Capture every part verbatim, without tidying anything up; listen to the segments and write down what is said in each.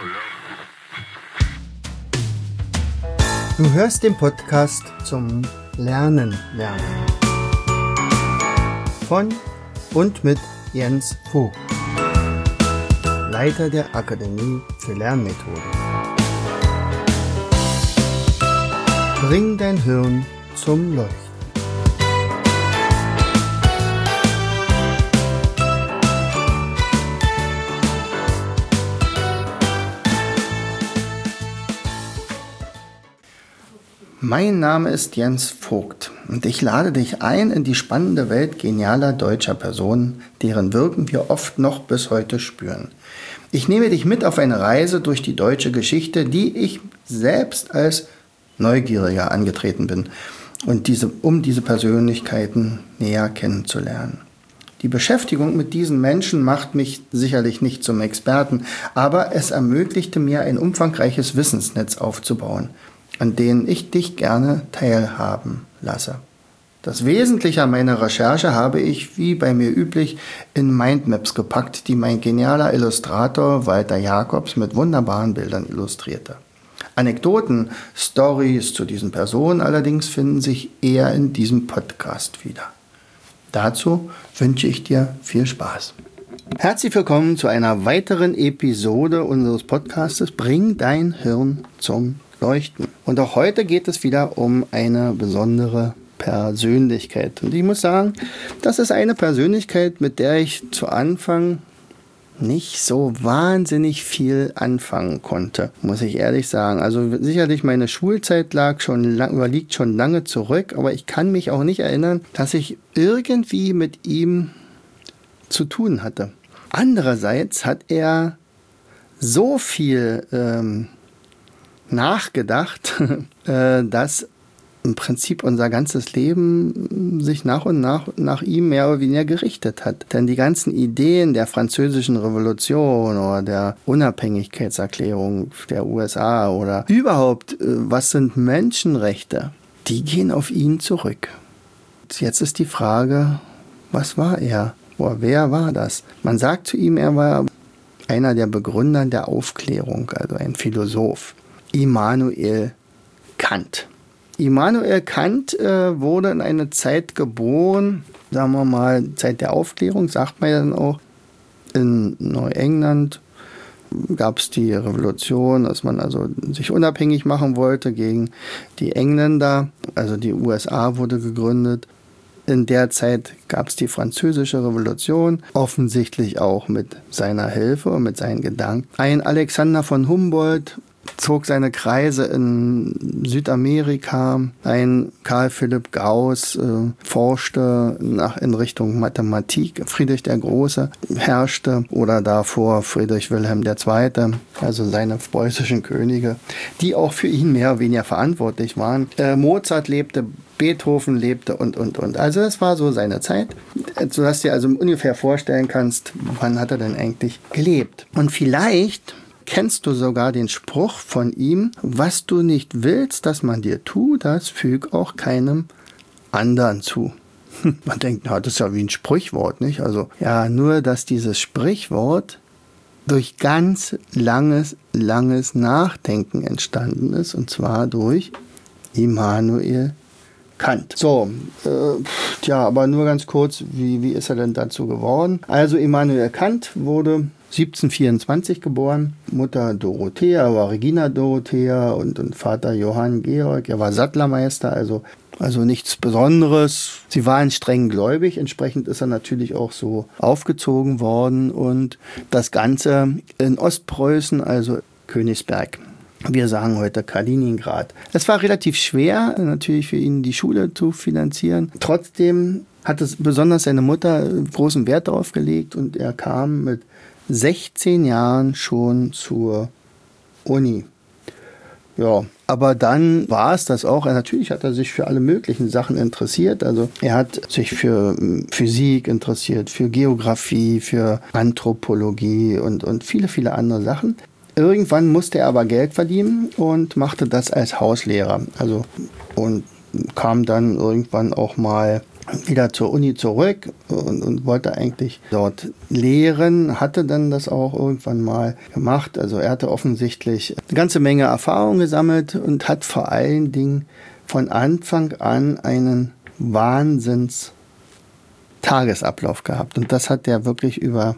Du hörst den Podcast zum Lernen lernen. Von und mit Jens Vogt, Leiter der Akademie für Lernmethoden. Bring dein Hirn zum Leuchten. Mein Name ist Jens Vogt und ich lade dich ein in die spannende Welt genialer deutscher Personen, deren Wirken wir oft noch bis heute spüren. Ich nehme dich mit auf eine Reise durch die deutsche Geschichte, die ich selbst als Neugieriger angetreten bin, und diese, um diese Persönlichkeiten näher kennenzulernen. Die Beschäftigung mit diesen Menschen macht mich sicherlich nicht zum Experten, aber es ermöglichte mir, ein umfangreiches Wissensnetz aufzubauen, an denen ich dich gerne teilhaben lasse. Das Wesentliche an meiner Recherche habe ich, wie bei mir üblich, in Mindmaps gepackt, die mein genialer Illustrator Walter Jacobs mit wunderbaren Bildern illustrierte. Anekdoten, Stories zu diesen Personen allerdings finden sich eher in diesem Podcast wieder. Dazu wünsche ich dir viel Spaß. Herzlich willkommen zu einer weiteren Episode unseres Podcastes Bring dein Hirn zum Leuchten. Und auch heute geht es wieder um eine besondere Persönlichkeit. Und ich muss sagen, das ist eine Persönlichkeit, mit der ich zu Anfang nicht so wahnsinnig viel anfangen konnte, muss ich ehrlich sagen. Also sicherlich meine Schulzeit lag schon lang, liegt schon lange zurück, aber ich kann mich auch nicht erinnern, dass ich irgendwie mit ihm zu tun hatte. Andererseits hat er so viel ähm, nachgedacht, äh, dass im Prinzip unser ganzes Leben sich nach und nach nach ihm mehr oder weniger gerichtet hat. Denn die ganzen Ideen der französischen Revolution oder der Unabhängigkeitserklärung der U S A oder überhaupt, äh, was sind Menschenrechte, die gehen auf ihn zurück. Jetzt ist die Frage, was war er? Oder wer war das? Man sagt zu ihm, er war einer der Begründer der Aufklärung, also ein Philosoph. Immanuel Kant. Immanuel Kant äh, wurde in eine Zeit geboren, sagen wir mal, Zeit der Aufklärung, sagt man ja dann auch. In Neuengland gab es die Revolution, dass man also sich unabhängig machen wollte gegen die Engländer. Also die U S A wurde gegründet. In der Zeit gab es die Französische Revolution, offensichtlich auch mit seiner Hilfe und mit seinen Gedanken. Ein Alexander von Humboldt zog seine Kreise in Südamerika. Ein Karl Philipp Gauss äh, forschte nach, in Richtung Mathematik. Friedrich der Große herrschte, oder davor Friedrich Wilhelm der Zweite., also seine preußischen Könige, die auch für ihn mehr oder weniger verantwortlich waren. Äh, Mozart lebte, Beethoven lebte und, und, und. Also das war so seine Zeit, sodass du dir also ungefähr vorstellen kannst, wann hat er denn eigentlich gelebt. Und vielleicht kennst du sogar den Spruch von ihm: Was du nicht willst, dass man dir tut, das füg auch keinem anderen zu. Man denkt, na, das ist ja wie ein Sprichwort, nicht? Also, ja, nur, dass dieses Sprichwort durch ganz langes, langes Nachdenken entstanden ist, und zwar durch Immanuel Kant. So, äh, tja, aber nur ganz kurz, wie, wie ist er denn dazu geworden? Also, Immanuel Kant wurde siebzehnhundertvierundzwanzig geboren, Mutter Dorothea war Regina Dorothea und, und Vater Johann Georg. Er war Sattlermeister, also, also nichts Besonderes. Sie waren streng gläubig, entsprechend ist er natürlich auch so aufgezogen worden, und das Ganze in Ostpreußen, also Königsberg. Wir sagen heute Kaliningrad. Es war relativ schwer, natürlich für ihn die Schule zu finanzieren. Trotzdem hat es besonders seine Mutter großen Wert darauf gelegt, und er kam mit sechzehn Jahren schon zur Uni. Ja, aber dann war es das auch. Natürlich hat er sich für alle möglichen Sachen interessiert. Also er hat sich für Physik interessiert, für Geografie, für Anthropologie und, und viele, viele andere Sachen. Irgendwann musste er aber Geld verdienen und machte das als Hauslehrer. Also und kam dann irgendwann auch mal wieder zur Uni zurück und, und wollte eigentlich dort lehren, hatte dann das auch irgendwann mal gemacht. Also er hatte offensichtlich eine ganze Menge Erfahrung gesammelt und hat vor allen Dingen von Anfang an einen Wahnsinns-Tagesablauf gehabt. Und das hat er wirklich über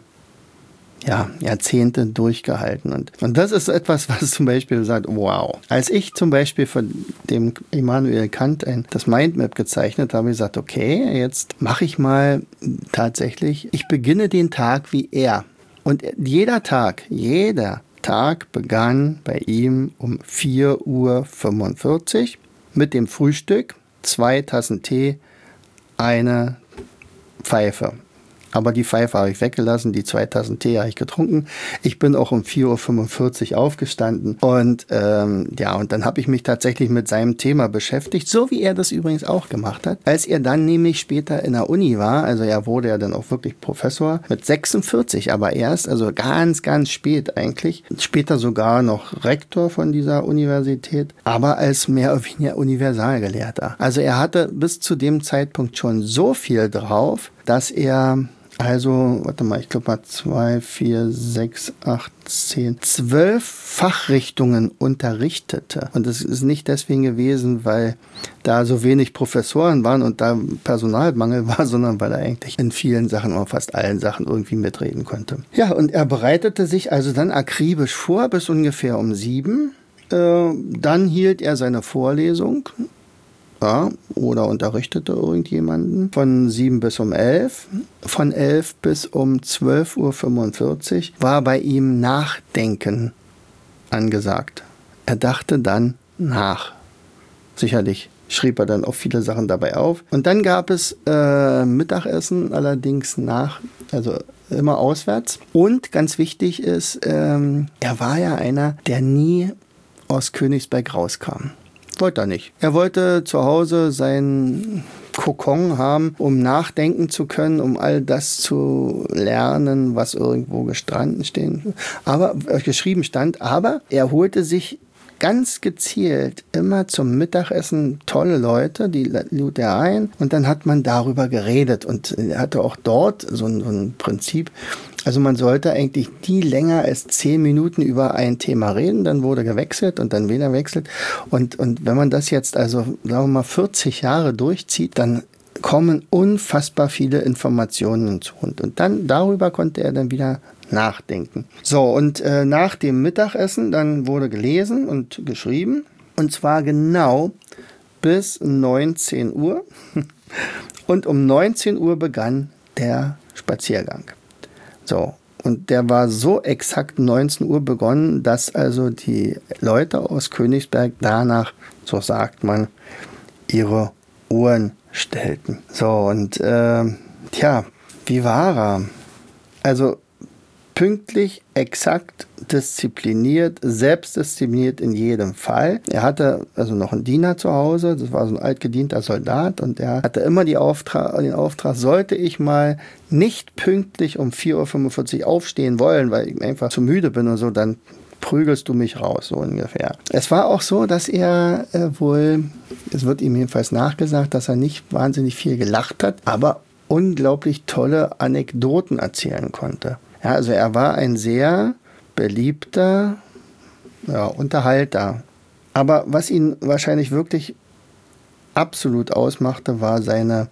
ja, Jahrzehnte durchgehalten. Und, und das ist etwas, was zum Beispiel sagt, wow. Als ich zum Beispiel von dem Immanuel Kant ein, das Mindmap gezeichnet habe, habe ich gesagt, okay, jetzt mache ich mal tatsächlich, ich beginne den Tag wie er. Und jeder Tag, jeder Tag begann bei ihm um vier Uhr fünfundvierzig mit dem Frühstück, zwei Tassen Tee, eine Pfeife. Aber die Pfeife habe ich weggelassen, die zwei Tassen Tee habe ich getrunken. Ich bin auch um vier Uhr fünfundvierzig aufgestanden. Und ähm, ja, und dann habe ich mich tatsächlich mit seinem Thema beschäftigt, so wie er das übrigens auch gemacht hat. Als er dann nämlich später in der Uni war, also er wurde ja dann auch wirklich Professor, mit sechsundvierzig aber erst, also ganz, ganz spät eigentlich. Später sogar noch Rektor von dieser Universität, aber als mehr oder weniger Universalgelehrter. Also er hatte bis zu dem Zeitpunkt schon so viel drauf, dass er also, warte mal, ich glaube mal zwei, vier, sechs, acht, zehn, zwölf Fachrichtungen unterrichtete. Und das ist nicht deswegen gewesen, weil da so wenig Professoren waren und da Personalmangel war, sondern weil er eigentlich in vielen Sachen oder fast allen Sachen irgendwie mitreden konnte. Ja, und er bereitete sich also dann akribisch vor bis ungefähr um sieben. Äh, dann hielt er seine Vorlesung. Ja, oder unterrichtete irgendjemanden von sieben bis um elf. Von elf bis um zwölf Uhr fünfundvierzig war bei ihm Nachdenken angesagt. Er dachte dann nach. Sicherlich schrieb er dann auch viele Sachen dabei auf. Und dann gab es äh, Mittagessen, allerdings nach, also immer auswärts. Und ganz wichtig ist, ähm, er war ja einer, der nie aus Königsberg rauskam. Wollte er nicht. Er wollte zu Hause seinen Kokon haben, um nachdenken zu können, um all das zu lernen, was irgendwo gestanden stehen, aber äh, geschrieben stand. Aber er holte sich ganz gezielt immer zum Mittagessen tolle Leute, die lud er ein und dann hat man darüber geredet und er hatte auch dort so ein, so ein Prinzip. Also man sollte eigentlich nie länger als zehn Minuten über ein Thema reden, dann wurde gewechselt und dann wieder wechselt. Und, und wenn man das jetzt also, sagen wir mal, vierzig Jahre durchzieht, dann kommen unfassbar viele Informationen hinzu. Und, und dann darüber konnte er dann wieder nachdenken. So, und äh, nach dem Mittagessen, dann wurde gelesen und geschrieben. Und zwar genau bis neunzehn Uhr. Und um neunzehn Uhr begann der Spaziergang. So, und der war so exakt neunzehn Uhr begonnen, dass also die Leute aus Königsberg danach, so sagt man, ihre Uhren stellten. So, und äh, tja, wie war er? Also pünktlich, exakt, diszipliniert, selbstdiszipliniert in jedem Fall. Er hatte also noch einen Diener zu Hause, das war so ein altgedienter Soldat und er hatte immer die Auftrag, den Auftrag, sollte ich mal nicht pünktlich um vier Uhr fünfundvierzig aufstehen wollen, weil ich einfach zu müde bin und so, dann prügelst du mich raus, so ungefähr. Es war auch so, dass er äh, wohl, es wird ihm jedenfalls nachgesagt, dass er nicht wahnsinnig viel gelacht hat, aber unglaublich tolle Anekdoten erzählen konnte. Ja, also er war ein sehr beliebter ja, Unterhalter. Aber was ihn wahrscheinlich wirklich absolut ausmachte, war seine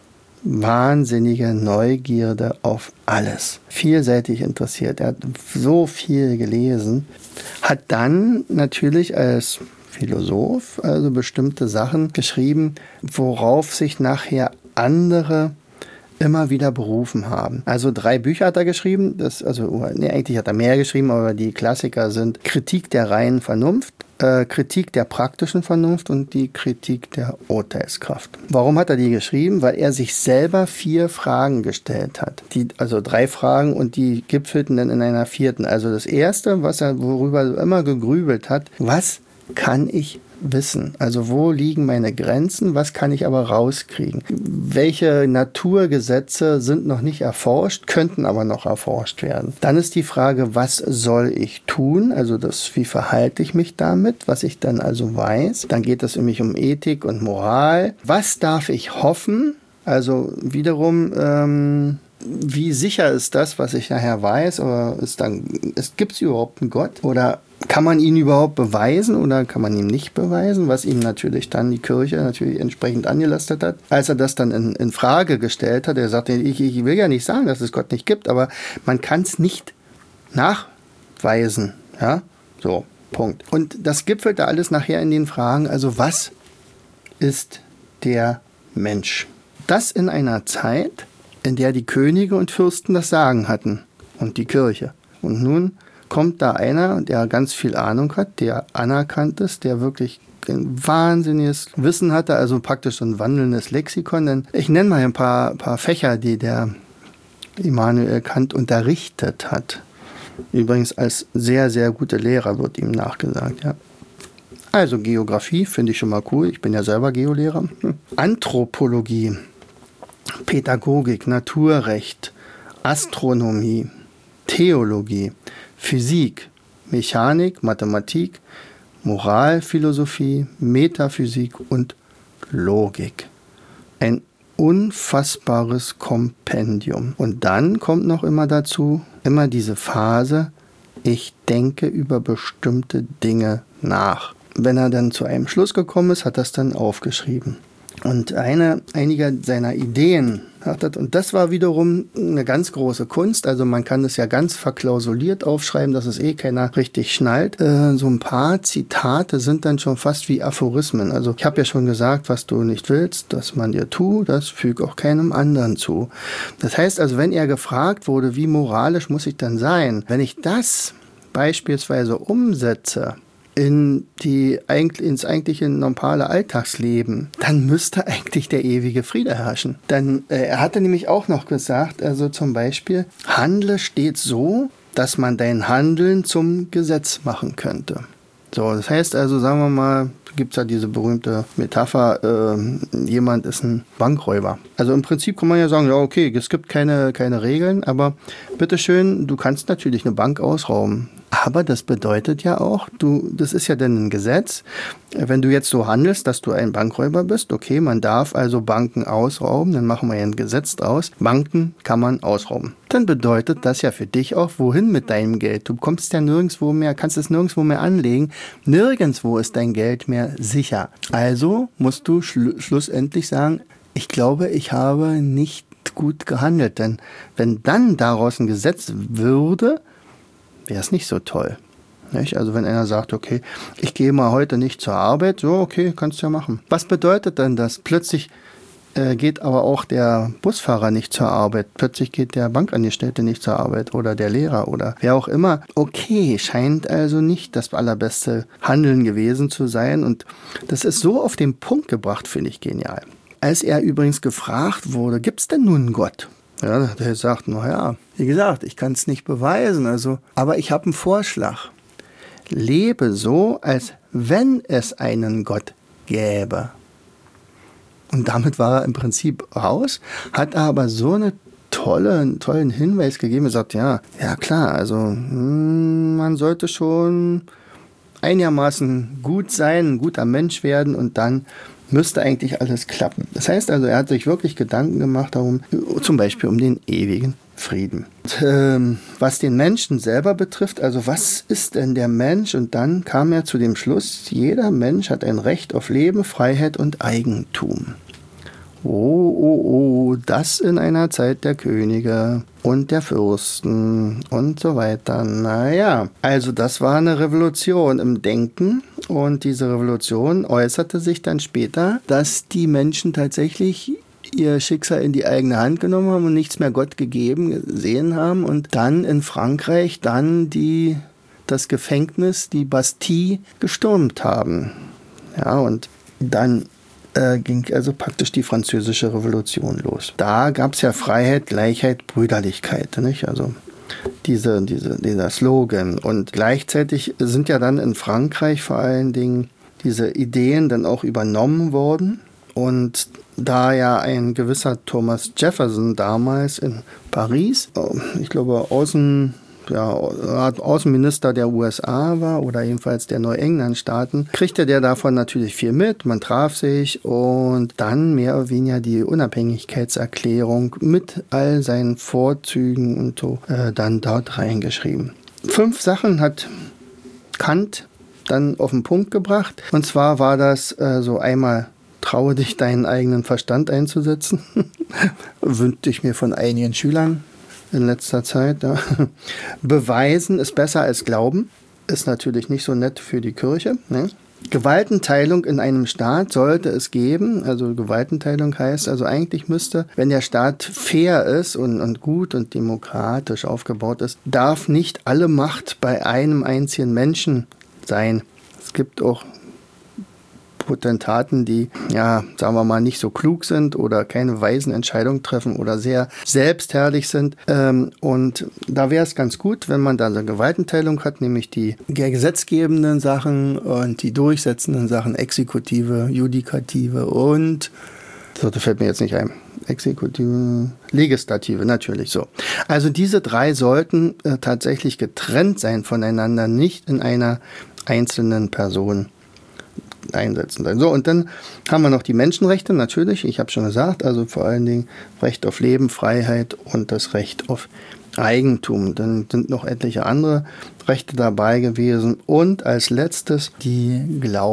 wahnsinnige Neugierde auf alles. Vielseitig interessiert. Er hat so viel gelesen. Hat dann natürlich als Philosoph also bestimmte Sachen geschrieben, worauf sich nachher andere immer wieder berufen haben. Also drei Bücher hat er geschrieben, das, also nee, eigentlich hat er mehr geschrieben, aber die Klassiker sind Kritik der reinen Vernunft, äh, Kritik der praktischen Vernunft und die Kritik der Urteilskraft. Warum hat er die geschrieben? Weil er sich selber vier Fragen gestellt hat. Die, also drei Fragen und die gipfelten dann in einer vierten. Also das erste, was er, worüber er immer gegrübelt hat, was kann ich wissen? Also wo liegen meine Grenzen? Was kann ich aber rauskriegen? Welche Naturgesetze sind noch nicht erforscht, könnten aber noch erforscht werden? Dann ist die Frage, was soll ich tun? Also das, wie verhalte ich mich damit? Was ich dann also weiß. Dann geht es nämlich um Ethik und Moral. Was darf ich hoffen? Also wiederum, ähm, wie sicher ist das, was ich nachher weiß? Oder ist dann, gibt es überhaupt einen Gott? Oder kann man ihn überhaupt beweisen oder kann man ihn nicht beweisen? Was ihm natürlich dann die Kirche natürlich entsprechend angelastet hat. Als er das dann in, in Frage gestellt hat, er sagte, ich, ich will ja nicht sagen, dass es Gott nicht gibt, aber man kann es nicht nachweisen. Ja, so, Punkt. Und das gipfelte alles nachher in den Fragen, also was ist der Mensch? Das in einer Zeit, in der die Könige und Fürsten das Sagen hatten und die Kirche. Und nun kommt da einer, der ganz viel Ahnung hat, der anerkannt ist, der wirklich ein wahnsinniges Wissen hatte, also praktisch so ein wandelndes Lexikon. Denn ich nenne mal ein paar, paar Fächer, die der Immanuel Kant unterrichtet hat. Übrigens als sehr, sehr guter Lehrer wird ihm nachgesagt, ja. Also Geografie finde ich schon mal cool, ich bin ja selber Geolehrer. Anthropologie, Pädagogik, Naturrecht, Astronomie, Theologie, Physik, Mechanik, Mathematik, Moralphilosophie, Metaphysik und Logik. Ein unfassbares Kompendium. Und dann kommt noch immer dazu, immer diese Phase, ich denke über bestimmte Dinge nach. Wenn er dann zu einem Schluss gekommen ist, hat er es dann aufgeschrieben. Und eine, einige seiner Ideen hat er, und das war wiederum eine ganz große Kunst, also man kann es ja ganz verklausuliert aufschreiben, dass es eh keiner richtig schnallt. Äh, so ein paar Zitate sind dann schon fast wie Aphorismen. Also ich habe ja schon gesagt, was du nicht willst, dass man dir tut, das füg auch keinem anderen zu. Das heißt also, wenn er gefragt wurde, wie moralisch muss ich dann sein, wenn ich das beispielsweise umsetze, in die, ins eigentliche normale Alltagsleben, dann müsste eigentlich der ewige Friede herrschen. Denn äh, er hatte nämlich auch noch gesagt, also zum Beispiel, handle stets so, dass man dein Handeln zum Gesetz machen könnte. So, das heißt also, sagen wir mal, gibt es ja diese berühmte Metapher, äh, jemand ist ein Bankräuber. Also im Prinzip kann man ja sagen, ja okay, es gibt keine, keine Regeln, aber bitteschön, du kannst natürlich eine Bank ausrauben. Aber das bedeutet ja auch, du, das ist ja dann ein Gesetz, wenn du jetzt so handelst, dass du ein Bankräuber bist, okay, man darf also Banken ausrauben, dann machen wir ja ein Gesetz draus, Banken kann man ausrauben. Dann bedeutet das ja für dich auch, wohin mit deinem Geld? Du kommst ja nirgendwo mehr, kannst es nirgendwo mehr anlegen, nirgendwo ist dein Geld mehr sicher. Also musst du schl- schlussendlich sagen, ich glaube, ich habe nicht gut gehandelt, denn wenn dann daraus ein Gesetz würde, wäre es nicht so toll. Nicht? Also wenn einer sagt, okay, ich gehe mal heute nicht zur Arbeit, so okay, kannst du ja machen. Was bedeutet denn das? Plötzlich äh, geht aber auch der Busfahrer nicht zur Arbeit, plötzlich geht der Bankangestellte nicht zur Arbeit oder der Lehrer oder wer auch immer. Okay, scheint also nicht das allerbeste Handeln gewesen zu sein und das ist so auf den Punkt gebracht, finde ich genial. Als er übrigens gefragt wurde, gibt es denn nun einen Gott? Ja, der sagt, naja, wie gesagt, ich kann es nicht beweisen, also, aber ich habe einen Vorschlag. Lebe so, als wenn es einen Gott gäbe. Und damit war er im Prinzip raus, hat aber so eine tolle, einen tollen Hinweis gegeben. Er sagt, ja, ja klar, also hm, man sollte schon einigermaßen gut sein, ein guter Mensch werden und dann müsste eigentlich alles klappen. Das heißt also, er hat sich wirklich Gedanken gemacht darum, zum Beispiel um den ewigen Frieden. Und, ähm, was den Menschen selber betrifft, also was ist denn der Mensch? Und dann kam er zu dem Schluss, jeder Mensch hat ein Recht auf Leben, Freiheit und Eigentum. Oh, oh, oh, das in einer Zeit der Könige und der Fürsten und so weiter. Naja, also das war eine Revolution im Denken und diese Revolution äußerte sich dann später, dass die Menschen tatsächlich ihr Schicksal in die eigene Hand genommen haben und nichts mehr Gott gegeben gesehen haben und dann in Frankreich dann die, das Gefängnis, die Bastille gestürmt haben. Ja, und dann Äh, ging also praktisch die französische Revolution los. Da gab es ja Freiheit, Gleichheit, Brüderlichkeit, nicht? Also diese, diese, dieser Slogan. Und gleichzeitig sind ja dann in Frankreich vor allen Dingen diese Ideen dann auch übernommen worden. Und da ja ein gewisser Thomas Jefferson damals in Paris, ich glaube Außen ja, Außenminister der U S A war oder jedenfalls der Neuengland-Staaten, kriegte der davon natürlich viel mit. Man traf sich und dann mehr oder weniger die Unabhängigkeitserklärung mit all seinen Vorzügen und so äh, dann dort reingeschrieben. Fünf Sachen hat Kant dann auf den Punkt gebracht. Und zwar war das äh, so einmal: Traue dich, deinen eigenen Verstand einzusetzen. Wünschte ich mir von einigen Schülern in letzter Zeit. Ja. Beweisen ist besser als Glauben. Ist natürlich nicht so nett für die Kirche. Ne? Gewaltenteilung in einem Staat sollte es geben. Also Gewaltenteilung heißt, also eigentlich müsste, wenn der Staat fair ist und, und gut und demokratisch aufgebaut ist, darf nicht alle Macht bei einem einzigen Menschen sein. Es gibt auch Potentaten, die, ja, sagen wir mal, nicht so klug sind oder keine weisen Entscheidungen treffen oder sehr selbstherrlich sind. Ähm, und da wäre es ganz gut, wenn man da eine Gewaltenteilung hat, nämlich die gesetzgebenden Sachen und die durchsetzenden Sachen, Exekutive, Judikative und, so, das fällt mir jetzt nicht ein, Exekutive, Legislative, natürlich so. Also diese drei sollten äh, tatsächlich getrennt sein voneinander, nicht in einer einzelnen Person einsetzen sein. So, und dann haben wir noch die Menschenrechte, natürlich, ich habe schon gesagt, also vor allen Dingen Recht auf Leben, Freiheit und das Recht auf Eigentum. Dann sind noch etliche andere Rechte dabei gewesen. Und als letztes die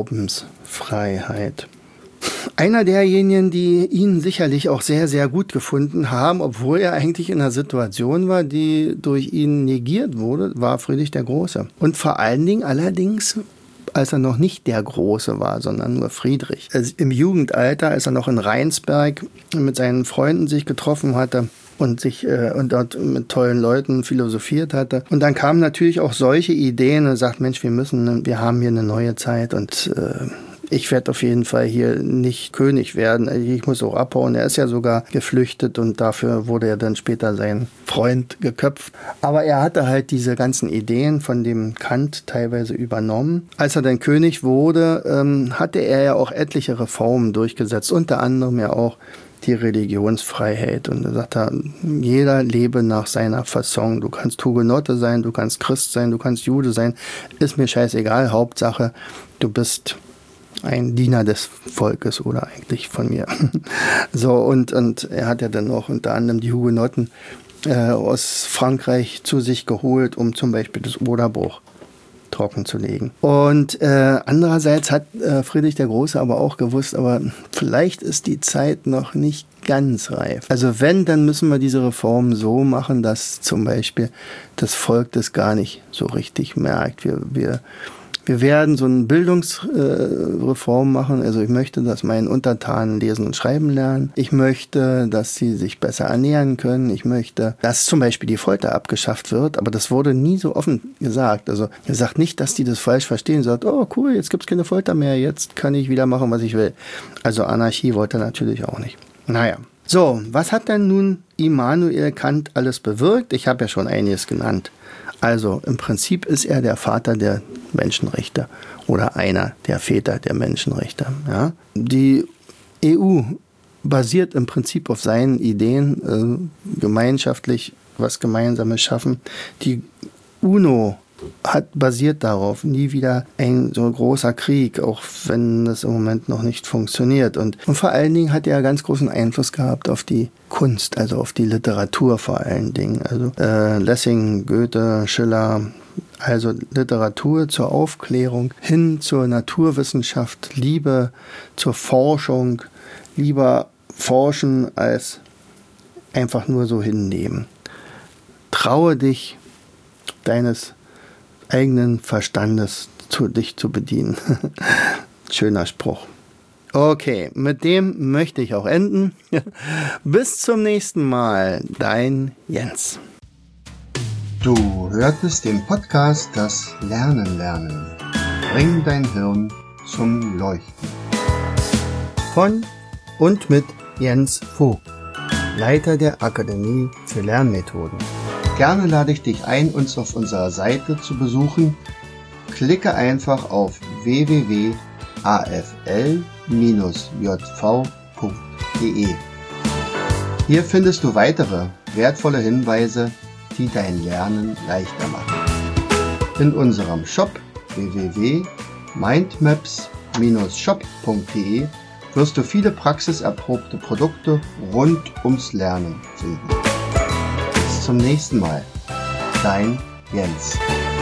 Glaubensfreiheit. Einer derjenigen, die ihn sicherlich auch sehr, sehr gut gefunden haben, obwohl er eigentlich in einer Situation war, die durch ihn negiert wurde, war Friedrich der Große. Und vor allen Dingen allerdings, als er noch nicht der Große war, sondern nur Friedrich. Also im Jugendalter, als er noch in Rheinsberg mit seinen Freunden sich getroffen hatte und sich äh, und dort mit tollen Leuten philosophiert hatte. Und dann kamen natürlich auch solche Ideen und sagt, Mensch, wir müssen, wir haben hier eine neue Zeit und äh, ich werde auf jeden Fall hier nicht König werden. Ich muss auch abhauen. Er ist ja sogar geflüchtet und dafür wurde er dann später sein Freund geköpft. Aber er hatte halt diese ganzen Ideen von dem Kant teilweise übernommen. Als er dann König wurde, ähm, hatte er ja auch etliche Reformen durchgesetzt, unter anderem ja auch die Religionsfreiheit. Und er sagte, jeder lebe nach seiner Fasson. Du kannst Hugenotte sein, du kannst Christ sein, du kannst Jude sein. Ist mir scheißegal. Hauptsache, du bist ein Diener des Volkes oder eigentlich von mir. So, und, und er hat ja dann auch unter anderem die Hugenotten äh, aus Frankreich zu sich geholt, um zum Beispiel das Oderbruch trocken zu legen. Und äh, andererseits hat äh, Friedrich der Große aber auch gewusst, aber vielleicht ist die Zeit noch nicht ganz reif. Also wenn, dann müssen wir diese Reformen so machen, dass zum Beispiel das Volk das gar nicht so richtig merkt. Wir, wir Wir werden so eine Bildungsreform äh, machen. Also ich möchte, dass meine Untertanen lesen und schreiben lernen. Ich möchte, dass sie sich besser ernähren können. Ich möchte, dass zum Beispiel die Folter abgeschafft wird. Aber das wurde nie so offen gesagt. Also er sagt nicht, dass die das falsch verstehen. Sagt, oh cool, jetzt gibt es keine Folter mehr. Jetzt kann ich wieder machen, was ich will. Also Anarchie wollte er natürlich auch nicht. Naja. So, was hat denn nun Immanuel Kant alles bewirkt? Ich habe ja schon einiges genannt. Also im Prinzip ist er der Vater der Menschenrechte oder einer der Väter der Menschenrechte. Ja. Die E U basiert im Prinzip auf seinen Ideen, äh, gemeinschaftlich was Gemeinsames schaffen. Die UNO hat basiert darauf, nie wieder ein so großer Krieg, auch wenn das im Moment noch nicht funktioniert. Und, und vor allen Dingen hat er ganz großen Einfluss gehabt auf die Kunst, also auf die Literatur vor allen Dingen. Also äh, Lessing, Goethe, Schiller, also Literatur zur Aufklärung hin zur Naturwissenschaft, Liebe zur Forschung, lieber forschen als einfach nur so hinnehmen. Traue dich deines eigenen Verstandes zu dich zu bedienen. Schöner Spruch. Okay, mit dem möchte ich auch enden. Bis zum nächsten Mal, dein Jens. Du hörtest den Podcast Das Lernen lernen. Bring dein Hirn zum Leuchten. Von und mit Jens Vogt, Leiter der Akademie für Lernmethoden. Gerne lade ich dich ein, uns auf unserer Seite zu besuchen. Klicke einfach auf w w w punkt a f l bindestrich j v punkt d e. Hier findest du weitere wertvolle Hinweise die dein Lernen leichter machen. In unserem Shop w w w punkt mindmaps Bindestrich shop punkt de wirst du viele praxiserprobte Produkte rund ums Lernen finden. Bis zum nächsten Mal. Dein Jens.